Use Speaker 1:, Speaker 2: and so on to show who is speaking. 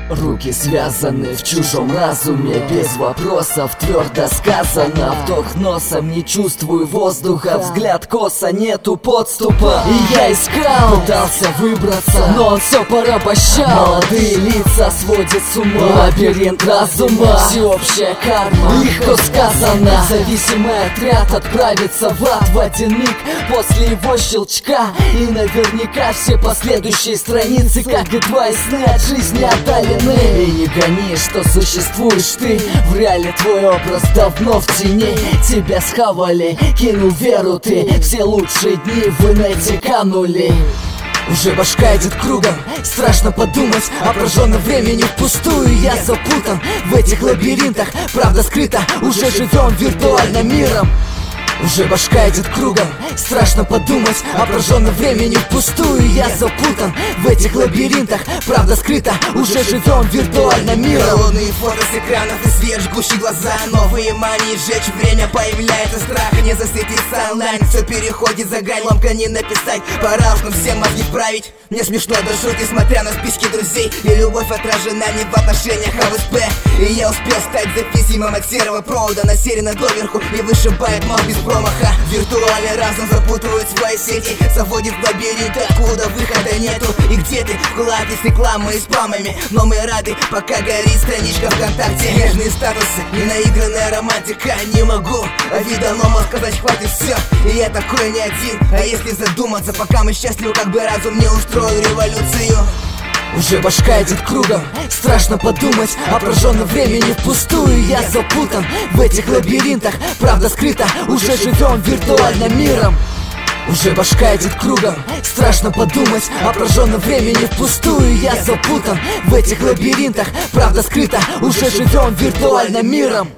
Speaker 1: Руки связаны в чужом разуме, без вопросов твердо сказано. Вдох носом, не чувствую воздуха, взгляд косо, нету подступа. И я искал, пытался выбраться, но он все порабощал. Молодые лица сводят с ума, лабиринт разума, всеобщая карма, легко сказано. Зависимый отряд отправится в ад в один миг после его щелчка. И наверняка все последующие страницы, как и твои сны, от жизни отдалены. И не гони, что существуешь ты, в реале твой образ давно в тени. Тебя схавали, кинул веру ты, все лучшие дни в инете канули. Уже башка идет кругом, страшно подумать о прожженном времени впустую. Я запутан в этих лабиринтах, правда скрыта, уже живем виртуальным миром. Уже башка идет кругом, страшно подумать о прожженном времени впустую. Я запутан в этих лабиринтах, правда скрыта, уже живем виртуальным миром.
Speaker 2: Холодные фото с экранов и свет, жгущие глаза, новые мании сжечь время, появляется страх. Не засветиться онлайн, все переходит за грань, ломка не написать, пора уж нам всем мозги вправить. Мне смешно до шутки, смотря на списки друзей, и любовь отражена не в отношениях, а в СП. И я успел стать зависимым от серого провода, насерено доверху и вышибает мозг без промаха. Виртуальный разум запутывает свои сети, заводит в лабиринт, откуда выхода нету. И где ты? В кулаке с рекламой и спамами, но мы рады, пока горит страничка ВКонтакте. Нежные статусы и наигранная романтика. Не могу видономо сказать хватит все, и я такой не один. А если задуматься, пока мы счастливы, как бы разум не устроил революцию.
Speaker 1: Уже башка идет кругом, страшно подумать о прожженном времени впустую. Я запутан в этих лабиринтах, правда скрыта, уже живем виртуальным миром. Уже башка идет кругом, страшно подумать о прожженном времени впустую. Я запутан в этих лабиринтах, правда скрыта, уже живем виртуальным миром.